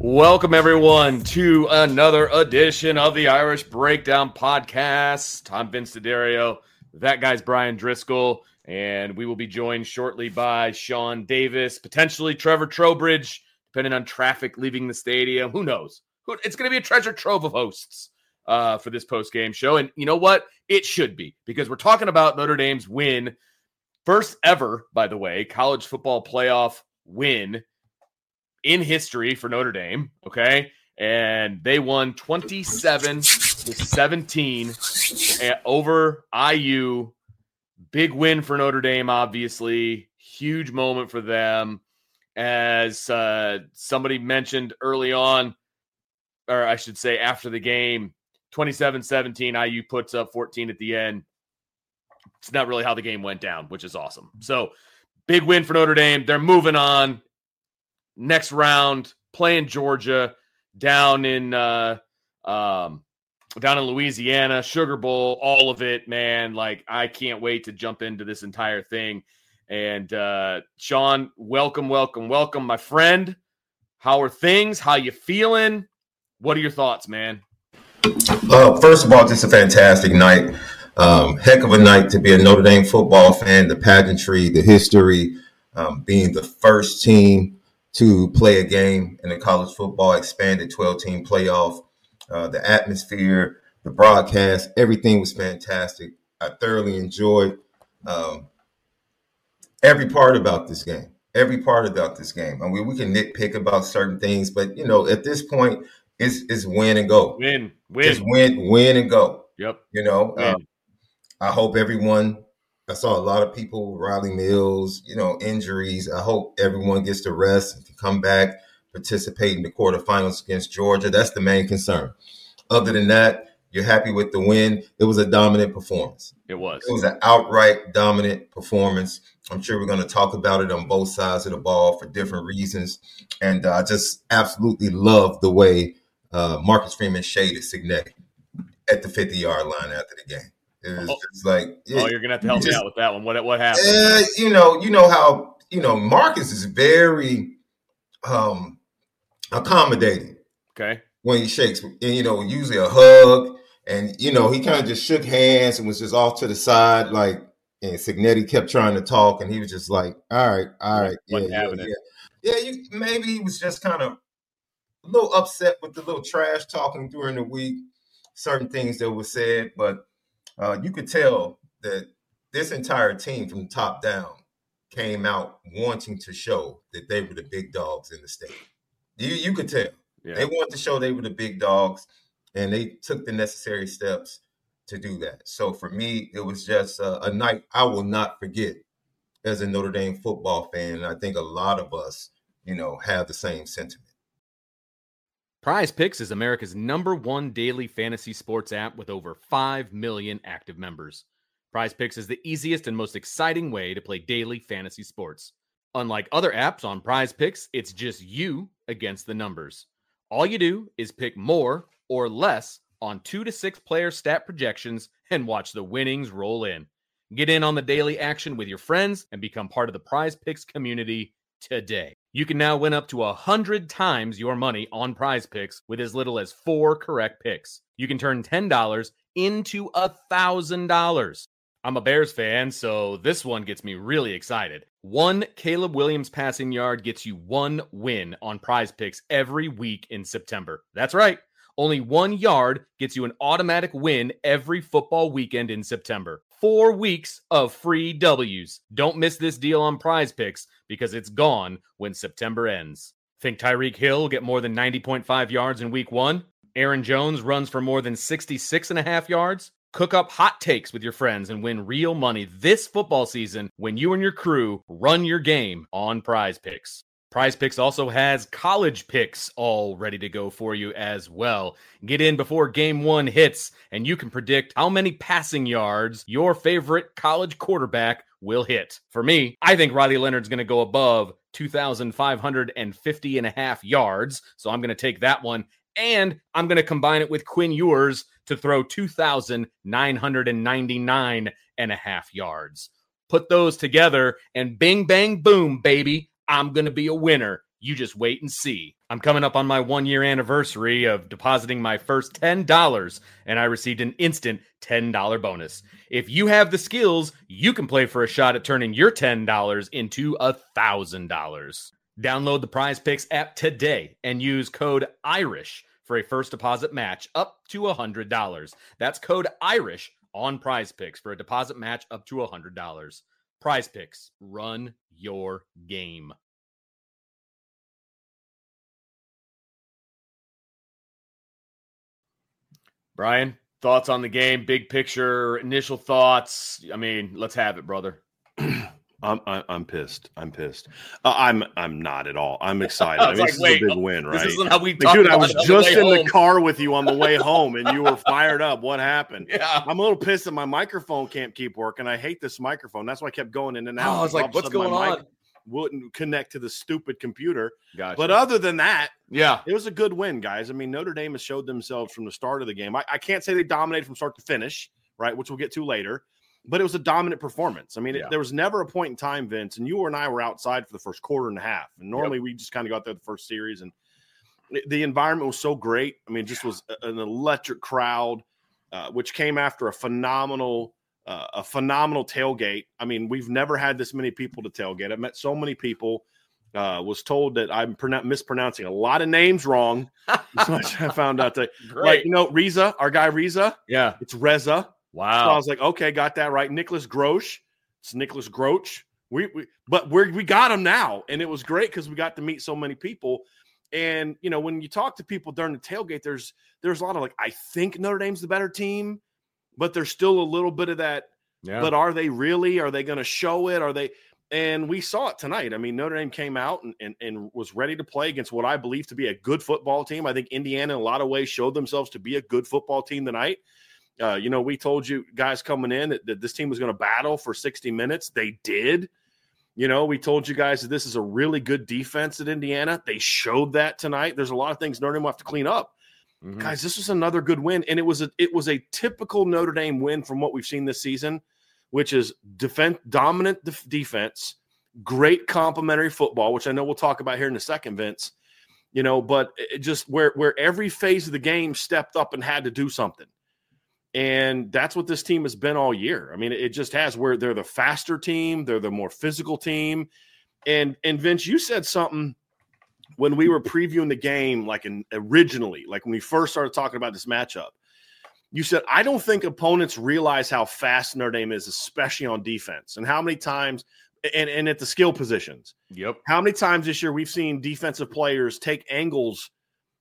Welcome, everyone, to another edition of the Irish Breakdown Podcast. I'm Vince D'Addario. That guy's Brian Driscoll, and we will be joined shortly by Sean Davis, potentially Trevor Trowbridge, depending on traffic leaving the stadium. Who knows? It's going to be a treasure trove of hosts for this post-game show, and you know what? It should be, because we're talking about Notre Dame's win, first ever, by the way, college football playoff win in history for Notre Dame, okay? And they won 27-17 over IU. Big win for Notre Dame, obviously. Huge moment for them. As somebody mentioned early on, or I should say after the game, 27-17, IU puts up 14 at the end. It's not really how the game went down, which is awesome. So, big win for Notre Dame. They're moving on. Next round, playing Georgia down in Louisiana, Sugar Bowl, all of it, man. Like, I can't wait to jump into this entire thing. And Sean, welcome, my friend. How are things? How you feeling? What are your thoughts, man? First of all, just a fantastic night. Heck of a night to be a Notre Dame football fan. The pageantry, the history, being the first team to play a game in the college football expanded 12-team playoff. The atmosphere, the broadcast, everything was fantastic. I thoroughly enjoyed every part about this game. I mean, we can nitpick about certain things, but, you know, at this point, it's win and go. Win. Just win and go. Yep. You know, I hope everyone – I saw a lot of people, Riley Mills, you know, injuries. I hope everyone gets to rest and can come back, participate in the quarterfinals against Georgia. That's the main concern. Other than that, you're happy with the win. It was a dominant performance. It was an outright dominant performance. I'm sure we're going to talk about it on both sides of the ball for different reasons. And I just absolutely love the way Marcus Freeman shaded Cignetti at the 50-yard line after the game. It was just like, you're gonna have to help me out with that one. What happened? You know how Marcus is very accommodating. Okay. When he shakes, and usually a hug, and he kind of just shook hands and was just off to the side, like. And Cignetti kept trying to talk, and he was just like, "All right, yeah." Maybe he was just kind of a little upset with the little trash talking during the week, certain things that were said, but. You could tell that this entire team from the top down came out wanting to show that they were the big dogs in the state. You could tell. Yeah. They wanted to show they were the big dogs, and they took the necessary steps to do that. So for me, it was just a night I will not forget as a Notre Dame football fan. And I think a lot of us, have the same sentiment. Prize Picks is America's #1 daily fantasy sports app with over 5 million active members. Prize Picks is the easiest and most exciting way to play daily fantasy sports. Unlike other apps on Prize Picks, it's just you against the numbers. All you do is pick more or less on 2 to 6 player stat projections and watch the winnings roll in. Get in on the daily action with your friends and become part of the Prize Picks community today. You can now win up to 100 times your money on Prize Picks with as little as 4 correct picks. You can turn $10 into $1,000. I'm a Bears fan, so this one gets me really excited. 1 Caleb Williams passing yard gets you 1 win on Prize Picks every week in September. That's right. Only 1 yard gets you an automatic win every football weekend in September. 4 weeks of free W's. Don't miss this deal on Prize Picks because it's gone when September ends. Think Tyreek Hill will get more than 90.5 yards in week 1? Aaron Jones runs for more than 66.5 yards? Cook up hot takes with your friends and win real money this football season when you and your crew run your game on Prize Picks. Prize Picks also has college picks all ready to go for you as well. Get in before game 1 hits, and you can predict how many passing yards your favorite college quarterback will hit. For me, I think Riley Leonard's going to go above 2,550.5 yards, so I'm going to take that one. And I'm going to combine it with Quinn Ewers to throw 2,999.5 yards. Put those together, and bing, bang, boom, baby. I'm going to be a winner You just wait and see. I'm coming up on my 1-year anniversary of depositing my first $10, and I received an instant $10 bonus. If you have the skills, you can play for a shot at turning your $10 into $1,000. Download the Prize Picks app today and use code IRISH for a first deposit match up to $100. That's code IRISH on Prize Picks for a deposit match up to $100. Prize Picks, run your game. Brian, thoughts on the game, big picture, initial thoughts? I mean, let's have it, brother. I'm pissed. I'm not at all. I'm excited. I mean, this is a big win, right? This isn't how we talk. Dude, I was just in the car with you on the way home, and you were fired up. What happened? Yeah, I'm a little pissed that my microphone can't keep working. I hate this microphone. That's why I kept going in and out. I was like, what's going on? Wouldn't connect to the stupid computer. Gotcha. But other than that, yeah, it was a good win, guys. I mean, Notre Dame has showed themselves from the start of the game. I can't say they dominated from start to finish, right, which we'll get to later, but it was a dominant performance. I mean, there was never a point in time, Vince, and you and I were outside for the first quarter and a half. And normally we just kind of got there the first series, and the environment was so great. I mean, it just was an electric crowd, which came after a phenomenal tailgate. I mean, we've never had this many people to tailgate. I've met so many people. Was told that I'm mispronouncing a lot of names wrong. So I found out that, like, Reza, our guy Reza. Yeah, it's Reza. Wow. So I was like, okay, got that right. Nicholas Grosh. It's Nicholas Groch. But we got him now, and it was great because we got to meet so many people. And when you talk to people during the tailgate, there's a lot of like, I think Notre Dame's the better team, but there's still a little bit of that. Yeah. But are they really? Are they going to show it? Are they? And we saw it tonight. I mean, Notre Dame came out and was ready to play against what I believe to be a good football team. I think Indiana, in a lot of ways, showed themselves to be a good football team tonight. We told you guys coming in that this team was going to battle for 60 minutes. They did. We told you guys that this is a really good defense at Indiana. They showed that tonight. There's a lot of things Notre Dame will have to clean up. Mm-hmm. Guys, this was another good win, and it was a typical Notre Dame win from what we've seen this season, which is dominant defense, great complementary football, which I know we'll talk about here in a second, Vince. But it just where every phase of the game stepped up and had to do something. And that's what this team has been all year. I mean, it just has, where they're the faster team, they're the more physical team. And Vince, you said something when we were previewing the game, originally, when we first started talking about this matchup. You said, I don't think opponents realize how fast Notre Dame is, especially on defense, and how many times and at the skill positions. Yep. How many times this year we've seen defensive players take angles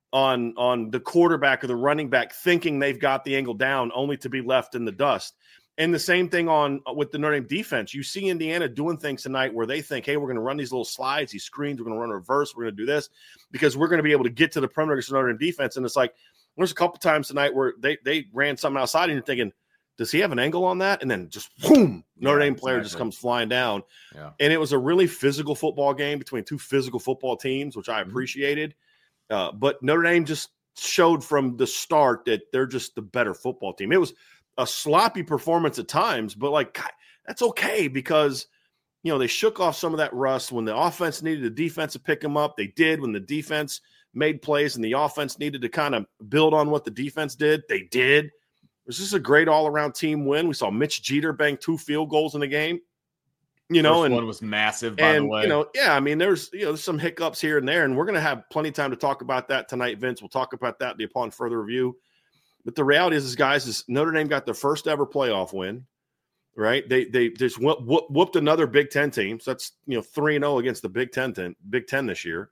on the quarterback or the running back, thinking they've got the angle down, only to be left in the dust. And the same thing with the Notre Dame defense. You see Indiana doing things tonight where they think, hey, we're going to run these little slides, these screens, we're going to run a reverse, we're going to do this because we're going to be able to get to the perimeter against Notre Dame defense. And it's like, there's a couple times tonight where they ran something outside and you're thinking, does he have an angle on that? And then just boom, Notre Dame player just comes flying down. Yeah. And it was a really physical football game between two physical football teams, which I appreciated. But Notre Dame just showed from the start that they're just the better football team. It was a sloppy performance at times, but that's okay because, they shook off some of that rust. When the offense needed the defense to pick them up, they did. When the defense made plays and the offense needed to kind of build on what the defense did, they did. It was just a great all-around team win. We saw Mitch Jeter bang 2 field goals in the game. First one was massive, by the way. I mean, there's some hiccups here and there, and we're going to have plenty of time to talk about that tonight, Vince. We'll talk about that upon further review. But the reality is Notre Dame got their first ever playoff win, right? They just whooped another Big Ten team. So that's 3-0 against the Big Ten this year,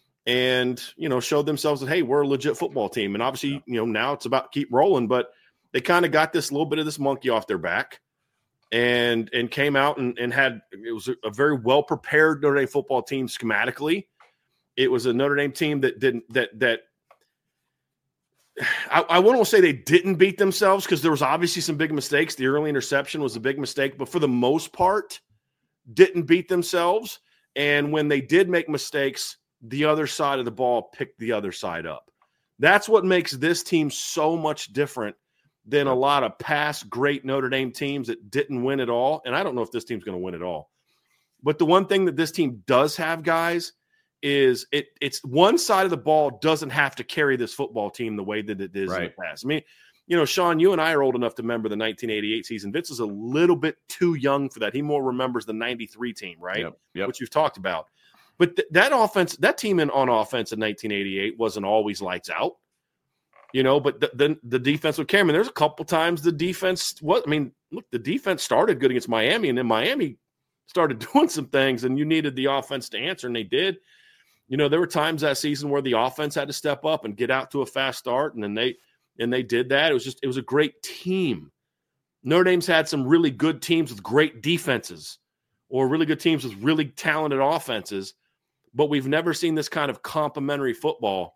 and showed themselves that, hey, we're a legit football team. And obviously, now it's about keep rolling. But they kind of got this little bit of this monkey off their back. And came out and had – it was a very well-prepared Notre Dame football team schematically. It was a Notre Dame team that didn't – that I wouldn't say they didn't beat themselves because there was obviously some big mistakes. The early interception was a big mistake, but for the most part, didn't beat themselves. And when they did make mistakes, the other side of the ball picked the other side up. That's what makes this team so much different than a lot of past great Notre Dame teams that didn't win at all. And I don't know if this team's going to win at all. But the one thing that this team does have, guys, is it's one side of the ball doesn't have to carry this football team the way that it is in the past. I mean, Sean, you and I are old enough to remember the 1988 season. Vince is a little bit too young for that. He more remembers the 93 team, right? Yep. Which you've talked about. But that team on offense in 1988 wasn't always lights out, but then the defense with Cameron, there's a couple times the defense the defense started good against Miami, and then Miami started doing some things, and you needed the offense to answer, and they did. There were times that season where the offense had to step up and get out to a fast start, and then they did that. It was a great team. Notre Dame's had some really good teams with great defenses, or really good teams with really talented offenses, but we've never seen this kind of complementary football,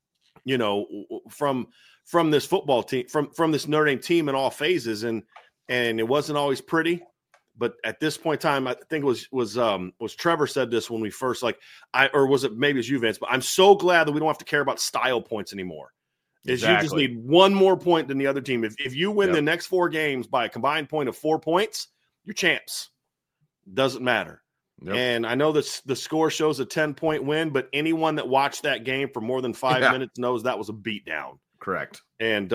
from this football team, from this Notre Dame team in all phases, and it wasn't always pretty. But at this point in time, I think it was Trevor said this when we first or was it maybe it was you, Vince? But I'm so glad that we don't have to care about style points anymore. Exactly. You just need one more point than the other team. If you win the next 4 games by a combined point of 4 points, you're champs. Doesn't matter. Yep. And I know the score shows a 10-point win, but anyone that watched that game for more than 5 minutes knows that was a beatdown. Correct. And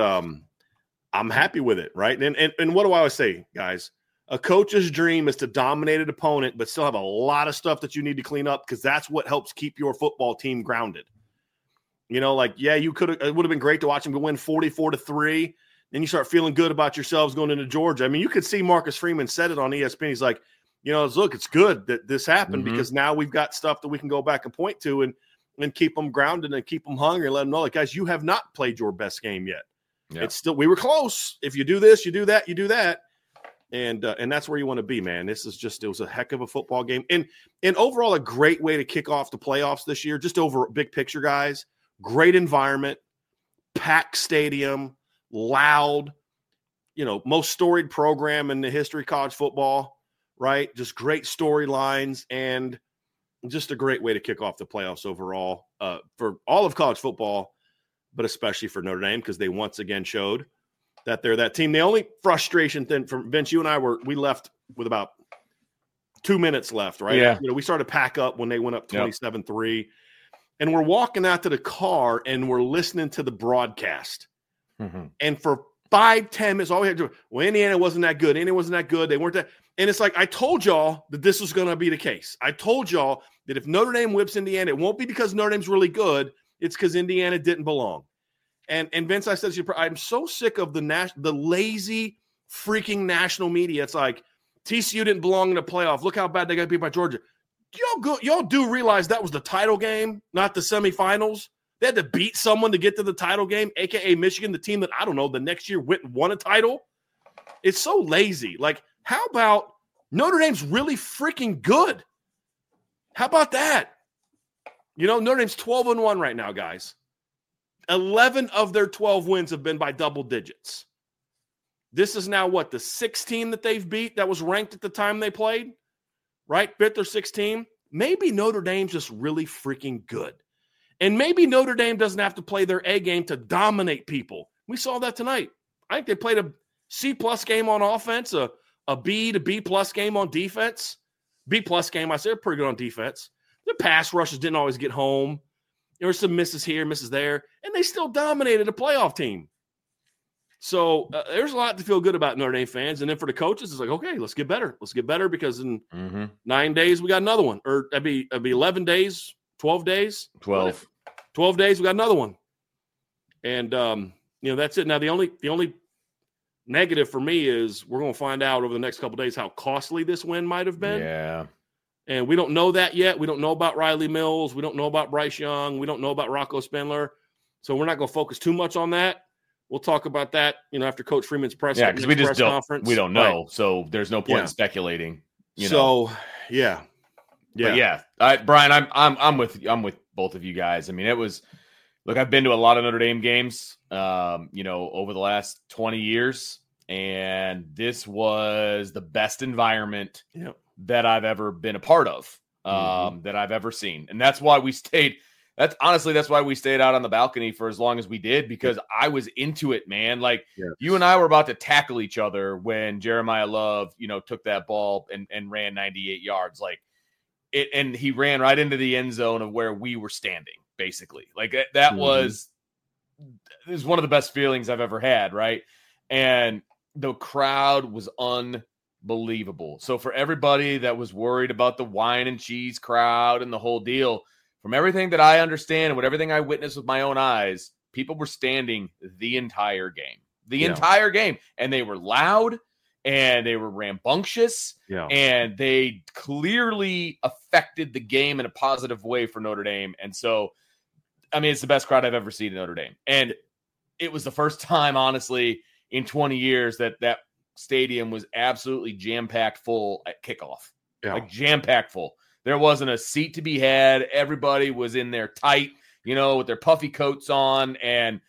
I'm happy with it, right? And what do I always say, guys? A coach's dream is to dominate an opponent, but still have a lot of stuff that you need to clean up, because that's what helps keep your football team grounded. It would have been great to watch them go win 44-3. Then you start feeling good about yourselves going into Georgia. I mean, you could see Marcus Freeman said it on ESPN. He's like, look, it's good that this happened because now we've got stuff that we can go back and point to and keep them grounded and keep them hungry and let them know, guys, you have not played your best game yet. Yeah. It's still, we were close. If you do this, you do that, you do that. And that's where you want to be, man. It was a heck of a football game. And overall, a great way to kick off the playoffs this year, just over big picture, guys. Great environment, packed stadium, loud, most storied program in the history of college football, right? Just great storylines and just a great way to kick off the playoffs overall for all of college football, but especially for Notre Dame, because they once again showed that they're that team. The only frustration thing from Vince, you and I we left with about 2 minutes left, right? Yeah. We started to pack up when they went up 27-3. And we're walking out to the car and we're listening to the broadcast. Mm-hmm. And for 5-10 minutes, all we had to do, Indiana wasn't that good. Indiana wasn't that good. They weren't that. And it's like, I told y'all that this was going to be the case. I told y'all that if Notre Dame whips Indiana, it won't be because Notre Dame's really good. It's because Indiana didn't belong. And Vince, I said to you, I'm so sick of the lazy freaking national media. It's like, TCU didn't belong in the playoff. Look how bad they got beat by Georgia. Y'all do realize that was the title game, not the semifinals? They had to beat someone to get to the title game, a.k.a. Michigan, the team that, I don't know, the next year went and won a title. It's so lazy. Like, how about Notre Dame's really freaking good? How about that? Notre Dame's 12-1 right now, guys. 11 of their 12 wins have been by double digits. This is now what, the 6th team that they've beat that was ranked at the time they played? Right? 5th or 6th team. Maybe Notre Dame's just really freaking good. And maybe Notre Dame doesn't have to play their A game to dominate people. We saw that tonight. I think they played a C-plus game on offense, a B to B-plus game on defense. B-plus game, I said, they're pretty good on defense. The pass rushes didn't always get home. There were some misses here, misses there, and they still dominated a playoff team. So there's a lot to feel good about Notre Dame fans. And then for the coaches, it's like, okay, let's get better. Let's get better because in 9 days, we got another one. Or that'd be 11 days, 12 days. 12 days, we got another one. And, that's it. Now, the only negative for me is we're going to find out over the next couple of days how costly this win might have been. Yeah. And we don't know that yet. We don't know about Riley Mills. We don't know about Bryce Young. We don't know about Rocco Spindler. So we're not going to focus too much on that. We'll talk about that, after Coach Freeman's press conference. Yeah, because we don't know. Right. So there's no point in speculating. So, yeah. But yeah. Brian, I'm with both of you guys. I mean, I've been to a lot of Notre Dame games, over the last 20 years, and this was the best environment that I've ever been a part of, that I've ever seen. And that's why we stayed. That's why we stayed out on the balcony for as long as we did, because I was into it, man. Like you and I were about to tackle each other when Jeremiah Love, took that ball and ran 98 yards. Like and he ran right into the end zone of where we were standing, basically. Like that was one of the best feelings I've ever had, right? And the crowd was unbelievable. So for everybody that was worried about the wine and cheese crowd and the whole deal, from everything that I understand and what everything I witnessed with my own eyes, people were standing the entire game. Entire game. And they were loud and they were rambunctious. Yeah. And they clearly affected the game in a positive way for Notre Dame. And so, I mean, it's the best crowd I've ever seen in Notre Dame. And it was the first time, honestly, in 20 years that stadium was absolutely jam-packed full at kickoff. Yeah. Like jam-packed full. There wasn't a seat to be had. Everybody was in there tight, with their puffy coats on. And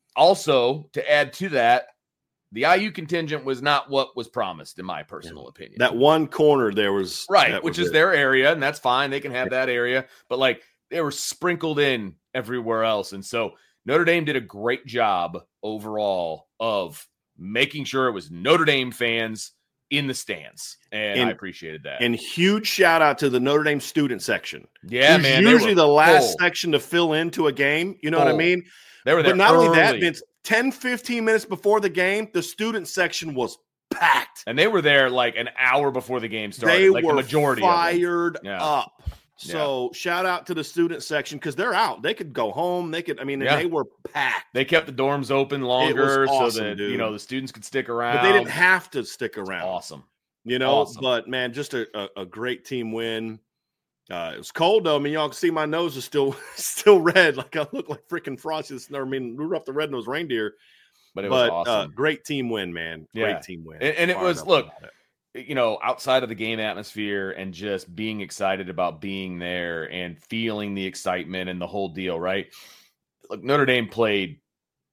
also, to add to that, the IU contingent was not what was promised, in my personal opinion. That one corner there was... Right, which is their area, and that's fine. They can have that area. But, they were sprinkled in everywhere else. And so Notre Dame did a great job overall of making sure it was Notre Dame fans in the stands. And I appreciated that. And huge shout out to the Notre Dame student section. Yeah, man. Usually the last section to fill into a game. You know what I mean? They were there. But not early. only that, Vince, 10, 15 minutes before the game, the student section was packed. And they were there an hour before the game started. They were the majority fired of them. up. So shout out to the student section because they're out. They could go home. They were packed. They kept the dorms open longer awesome, so that dude. The students could stick around. But they didn't have to stick around. Awesome. Awesome. But man, just a great team win. It was cold though. I mean, y'all can see my nose is still red. Like I look like freaking Frosty. Rudolph the Red-Nosed Reindeer. But it was awesome. Great team win, man. Great team win. And it was outside of the game atmosphere and just being excited about being there and feeling the excitement and the whole deal, right? Look, Notre Dame played.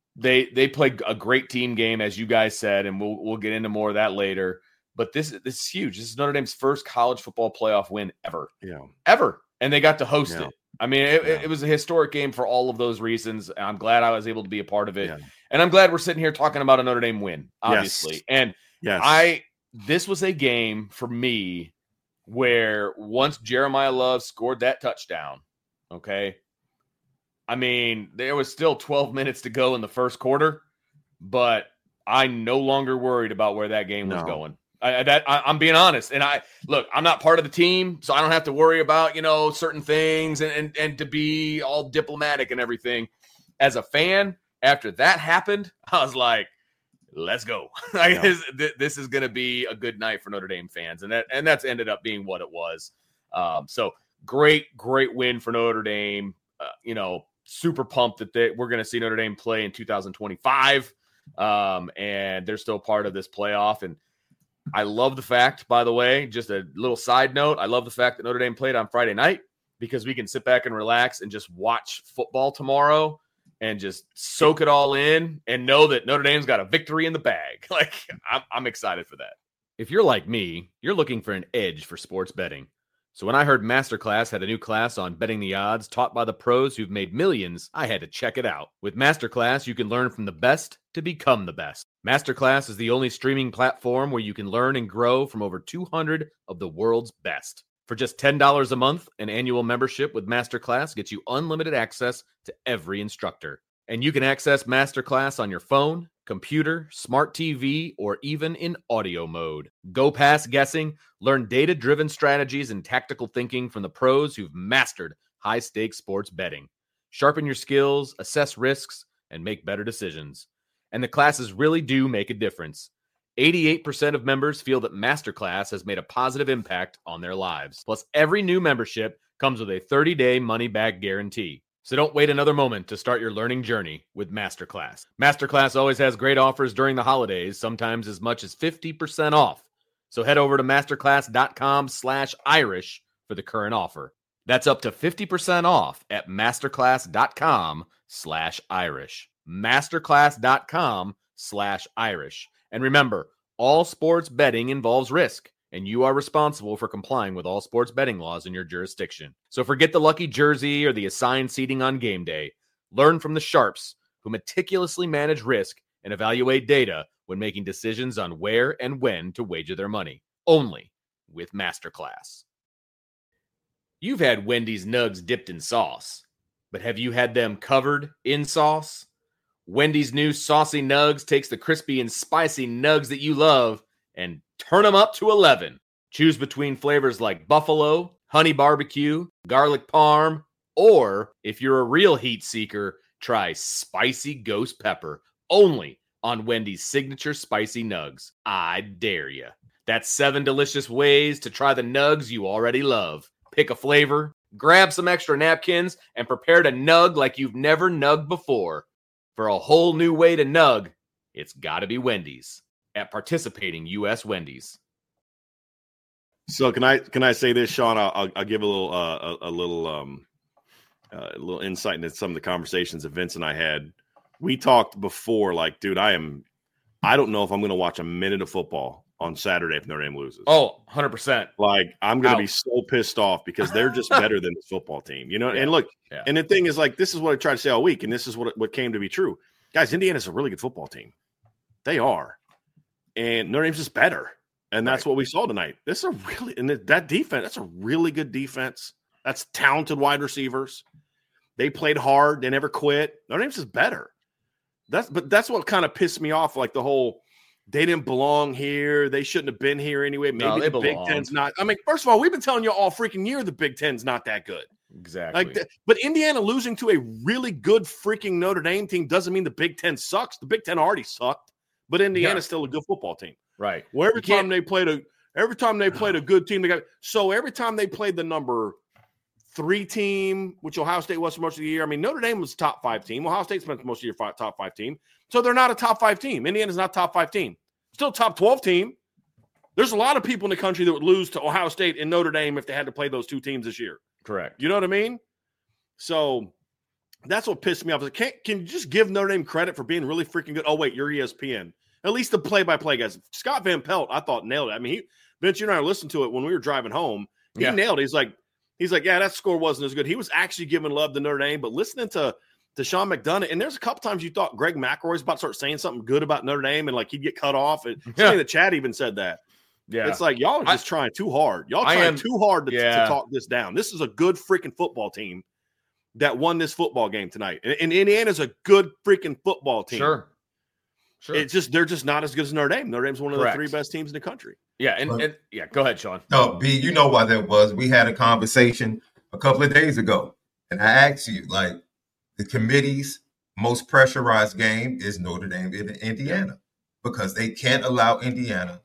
They played a great team game, as you guys said, and we'll get into more of that later. But this is huge. This is Notre Dame's first college football playoff win ever. Yeah. Ever. And they got to host it. I mean, it was a historic game for all of those reasons. I'm glad I was able to be a part of it. Yeah. And I'm glad we're sitting here talking about a Notre Dame win, obviously. Yes. And this was a game for me where once Jeremiah Love scored that touchdown, okay, I mean, there was still 12 minutes to go in the first quarter, but I no longer worried about where that game was going. I'm being honest. And I'm not part of the team, so I don't have to worry about, certain things and to be all diplomatic and everything. As a fan, after that happened, I was like, let's go. This is going to be a good night for Notre Dame fans. And that's ended up being what it was. So great win for Notre Dame. Super pumped that we're going to see Notre Dame play in 2025. And they're still part of this playoff. And I love the fact, by the way, just a little side note, I love the fact that Notre Dame played on Friday night because we can sit back and relax and just watch football tomorrow and just soak it all in and know that Notre Dame's got a victory in the bag. I'm excited for that. If you're like me, you're looking for an edge for sports betting. So when I heard Masterclass had a new class on betting the odds taught by the pros who've made millions, I had to check it out. With Masterclass, you can learn from the best to become the best. Masterclass is the only streaming platform where you can learn and grow from over 200 of the world's best. For just $10 a month, an annual membership with Masterclass gets you unlimited access to every instructor. And you can access Masterclass on your phone, computer, smart TV, or even in audio mode. Go past guessing, learn data-driven strategies and tactical thinking from the pros who've mastered high-stakes sports betting. Sharpen your skills, assess risks, and make better decisions. And the classes really do make a difference. 88% of members feel that Masterclass has made a positive impact on their lives. Plus, every new membership comes with a 30-day money-back guarantee. So don't wait another moment to start your learning journey with Masterclass. Masterclass always has great offers during the holidays, sometimes as much as 50% off. So head over to masterclass.com/Irish for the current offer. That's up to 50% off at masterclass.com/Irish. Masterclass.com/Irish. And remember, all sports betting involves risk, and you are responsible for complying with all sports betting laws in your jurisdiction. So forget the lucky jersey or the assigned seating on game day. Learn from the sharps who meticulously manage risk and evaluate data when making decisions on where and when to wager their money. Only with Masterclass. You've had Wendy's nugs dipped in sauce, but have you had them covered in sauce? Wendy's new Saucy Nugs takes the crispy and spicy nugs that you love and turn them up to 11. Choose between flavors like buffalo, honey barbecue, garlic parm, or if you're a real heat seeker, try spicy ghost pepper, only on Wendy's signature spicy nugs. I dare you. That's 7 delicious ways to try the nugs you already love. Pick a flavor, grab some extra napkins, and prepare to nug like you've never nugged before. For a whole new way to nug, it's got to be Wendy's at participating U.S. Wendy's. So can I say this, Sean? I'll give a little insight into some of the conversations that Vince and I had. We talked before, like, dude, I don't know if I'm going to watch a minute of football on Saturday if Notre Dame loses. Oh, 100%. Like, I'm going to be so pissed off because they're just better than this football team, you know? Yeah. And look, and the thing is, like, this is what I tried to say all week, and this is what came to be true. Guys, Indiana's a really good football team. They are. And Notre Dame's just better. And that's what we saw tonight. That defense, that's a really good defense. That's talented wide receivers. They played hard. They never quit. Notre Dame's just better. That's what kind of pissed me off, like the whole they didn't belong here. They shouldn't have been here anyway. Maybe the Big Ten's not. I mean, first of all, we've been telling you all freaking year the Big Ten's not that good. Exactly. But Indiana losing to a really good freaking Notre Dame team doesn't mean the Big Ten sucks. The Big Ten already sucked, but Indiana's still a good football team. Right. Well, every time they played a good team, every time they played the number 3 team, which Ohio State was for most of the year. I mean, Notre Dame was top 5 team. Ohio State spent most of your top 5 team. So they're not a top 5 team. Indiana's not a top 5 team. Still top 12 team. There's a lot of people in the country that would lose to Ohio State and Notre Dame if they had to play those 2 teams this year. Correct. You know what I mean? So that's what pissed me off. Can you just give Notre Dame credit for being really freaking good? Oh, wait, you're ESPN. At least the play-by-play guys. Scott Van Pelt, I thought, nailed it. I mean, Vince, you and I listened to it when we were driving home. He nailed it. He's like, yeah, that score wasn't as good. He was actually giving love to Notre Dame, but listening to Sean McDonough, and there's a couple times you thought Greg McElroy's about to start saying something good about Notre Dame, and like he'd get cut off. And somebody in the chat even said that. Yeah, it's like y'all are just trying too hard. Y'all trying too hard to talk this down. This is a good freaking football team that won this football game tonight, and Indiana's a good freaking football team. Sure. It's just they're just not as good as Notre Dame. Notre Dame's one of the 3 best teams in the country. Yeah, and go ahead, Sean. No, B, you know why that was. We had a conversation a couple of days ago, and I asked you, like, the committee's most pressurized game is Notre Dame in Indiana because they can't allow Indiana.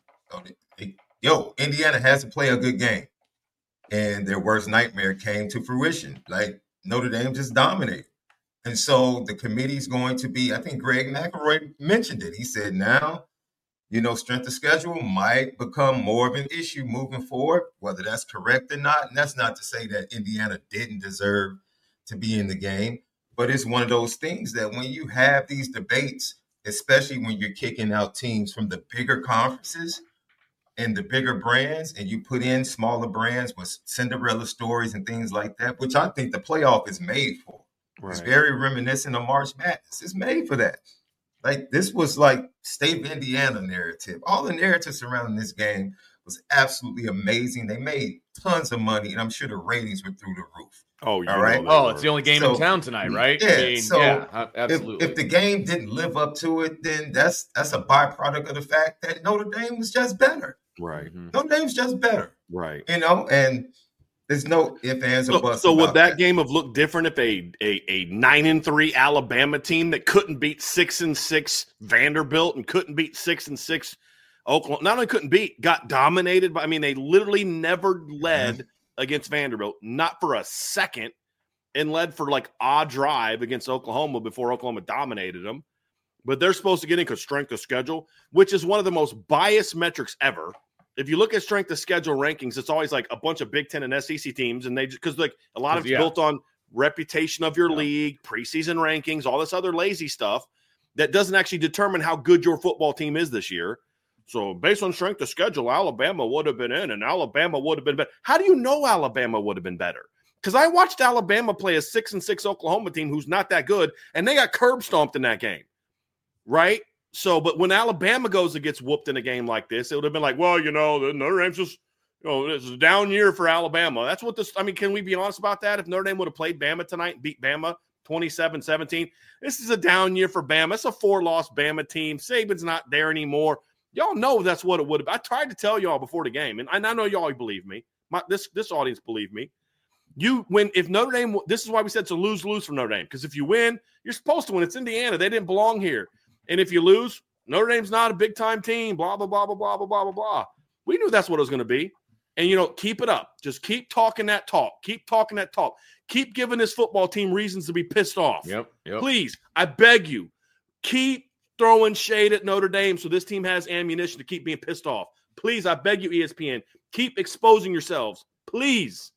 Indiana has to play a good game, and their worst nightmare came to fruition. Like, Notre Dame just dominated. And so the committee's going to be, I think Greg McElroy mentioned it. He said now, strength of schedule might become more of an issue moving forward, whether that's correct or not. And that's not to say that Indiana didn't deserve to be in the game, but it's one of those things that when you have these debates, especially when you're kicking out teams from the bigger conferences and the bigger brands, and you put in smaller brands with Cinderella stories and things like that, which I think the playoff is made for. Right. It's very reminiscent of March Madness. It's made for that. Like, this was like State of Indiana narrative. All the narrative surrounding this game was absolutely amazing. They made tons of money, and I'm sure the ratings were through the roof. Oh, all right. It's the only game in town tonight, right? Yeah. Absolutely. If the game didn't live up to it, then that's a byproduct of the fact that Notre Dame was just better. Right. Mm-hmm. Notre Dame's just better. Right. And there's no ifs, ands, or buts. So would that game have looked different if a 9-3 Alabama team that couldn't beat 6-6 Vanderbilt and couldn't beat 6-6 Oklahoma, not only couldn't beat, got dominated by, they literally never led against Vanderbilt, not for a second, and led for like odd drive against Oklahoma before Oklahoma dominated them. But they're supposed to get in because strength of schedule, which is one of the most biased metrics ever. If you look at strength of schedule rankings, it's always like a bunch of Big Ten and SEC teams, and they just because like a lot of it's built on reputation of your league, preseason rankings, all this other lazy stuff that doesn't actually determine how good your football team is this year. So based on strength of schedule, Alabama would have been in, and Alabama would have been better. How do you know Alabama would have been better? Because I watched Alabama play a 6-6 Oklahoma team who's not that good, and they got curb stomped in that game, right? So, but when Alabama goes and gets whooped in a game like this, it would have been like, well, the Notre Dame's just, This is a down year for Alabama. That's what this – I mean, can we be honest about that? If Notre Dame would have played Bama tonight and beat Bama 27-17, this is a down year for Bama. It's a 4-loss Bama team. Saban's not there anymore. Y'all know that's what it would have been. I tried to tell y'all before the game, and I know y'all believe me. This audience believe me. If Notre Dame – this is why we said it's a lose-lose for Notre Dame, because if you win, you're supposed to win. It's Indiana. They didn't belong here. And if you lose, Notre Dame's not a big-time team, blah, blah, blah, blah, blah, blah, blah, blah. We knew that's what it was going to be. And, keep it up. Just keep talking that talk. Keep talking that talk. Keep giving this football team reasons to be pissed off. Yep. Please, I beg you, keep throwing shade at Notre Dame so this team has ammunition to keep being pissed off. Please, I beg you, ESPN, keep exposing yourselves. Please.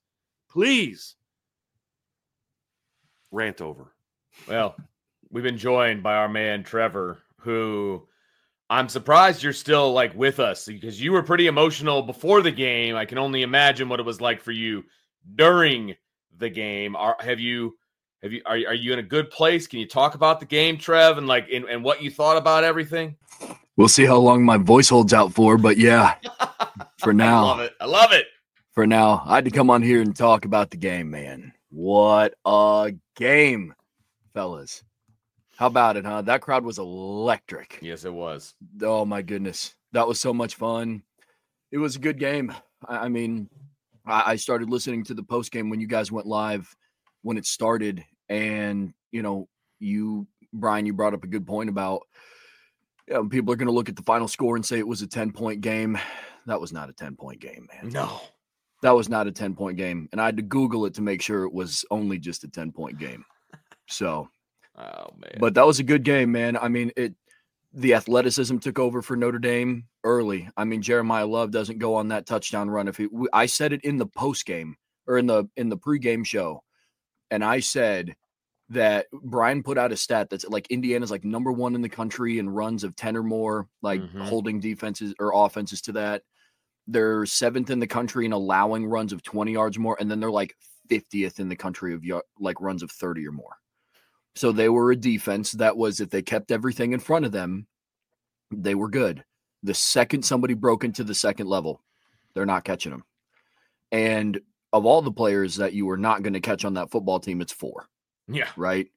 Rant over. Well, we've been joined by our man, Trevor, who – I'm surprised you're still with us, because you were pretty emotional before the game. I can only imagine what it was like for you during the game. Are you in a good place? Can you talk about the game, Trev, and and what you thought about everything? We'll see how long my voice holds out for, but yeah, for now. I love it. For now, I had to come on here and talk about the game, man. What a game, fellas. How about it, huh? That crowd was electric. Yes, it was. Oh, my goodness. That was so much fun. It was a good game. I mean, I started listening to the post game when you guys went live when it started. And, Brian, you brought up a good point about people are going to look at the final score and say it was a 10-point game. That was not a 10-point game, man. No. That was not a 10-point game. And I had to Google it to make sure it was only just a 10-point game. So... Oh, man. But that was a good game, man. I mean, the athleticism took over for Notre Dame early. I mean, Jeremiah Love doesn't go on that touchdown run. I said it in the post game or in the pregame show, and I said that Brian put out a stat that's Indiana's number 1 in the country in runs of 10 or more, holding defenses or offenses to that. They're 7th in the country in allowing runs of 20 yards or more, and then they're 50th in the country of runs of 30 or more. So they were a defense that was, if they kept everything in front of them, they were good. The second somebody broke into the second level, they're not catching them. And of all the players that you were not going to catch on that football team, it's 4. Yeah. Right?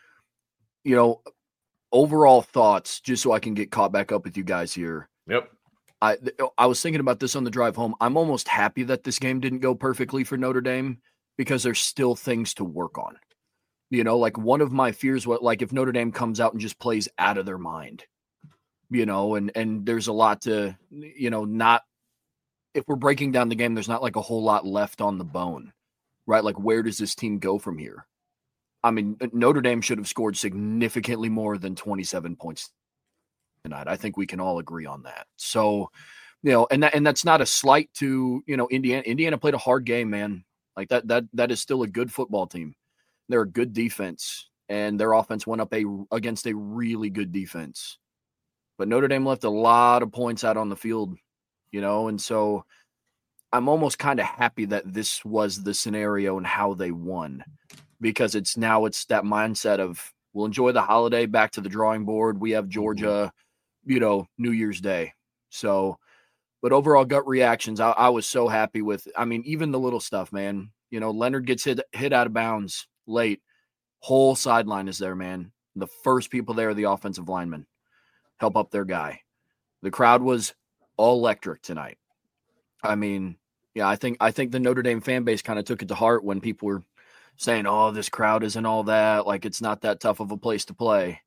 Overall thoughts, just so I can get caught back up with you guys here. Yep. I was thinking about this on the drive home. I'm almost happy that this game didn't go perfectly for Notre Dame, because there's still things to work on. One of my fears, if Notre Dame comes out and just plays out of their mind, and there's a lot to, not, if we're breaking down the game, there's not a whole lot left on the bone, right? Where does this team go from here? I mean, Notre Dame should have scored significantly more than 27 points tonight. I think we can all agree on that. So, and that's not a slight to, Indiana. Indiana played a hard game, man. That is still a good football team. They're a good defense, and their offense went up against a really good defense. But Notre Dame left a lot of points out on the field, and so I'm almost kind of happy that this was the scenario and how they won, because it's that mindset of, we'll enjoy the holiday, back to the drawing board. We have Georgia, New Year's Day. So, but overall gut reactions, I was so happy with, even the little stuff, man. Leonard gets hit out of bounds late, whole sideline is there, man. The first people there are the offensive linemen. Help up their guy. The crowd was all electric tonight. I think the Notre Dame fan base kind of took it to heart when people were saying, "Oh, this crowd isn't all that. It's not that tough of a place to play."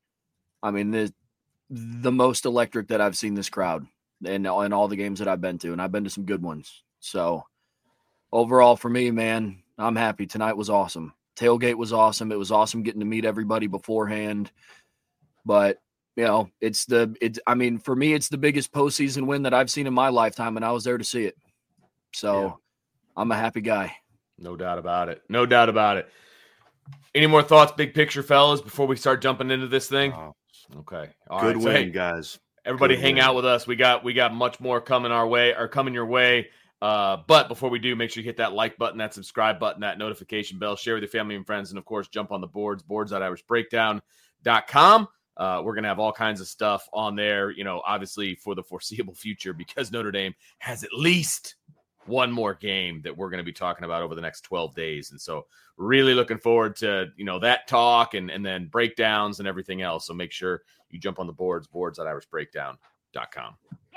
The most electric that I've seen this crowd in all the games that I've been to, and I've been to some good ones. So overall, for me, man, I'm happy. Tonight was awesome. Tailgate was awesome. It was awesome getting to meet everybody beforehand. But, for me, it's the biggest postseason win that I've seen in my lifetime, and I was there to see it. So yeah. I'm a happy guy. No doubt about it. No doubt about it. Any more thoughts, big picture, fellas, before we start jumping into this thing? Okay. All Good right. win, guys. Everybody Good hang win. out with us. We got much more coming your way. But before we do, make sure you hit that like button, that subscribe button, that notification bell, share with your family and friends, and of course, jump on the boards.irishbreakdown.com. We're going to have all kinds of stuff on there, obviously for the foreseeable future, because Notre Dame has at least one more game that we're going to be talking about over the next 12 days. And so really looking forward to, that talk and then breakdowns and everything else. So make sure you jump on the boards@irishbreakdown.com.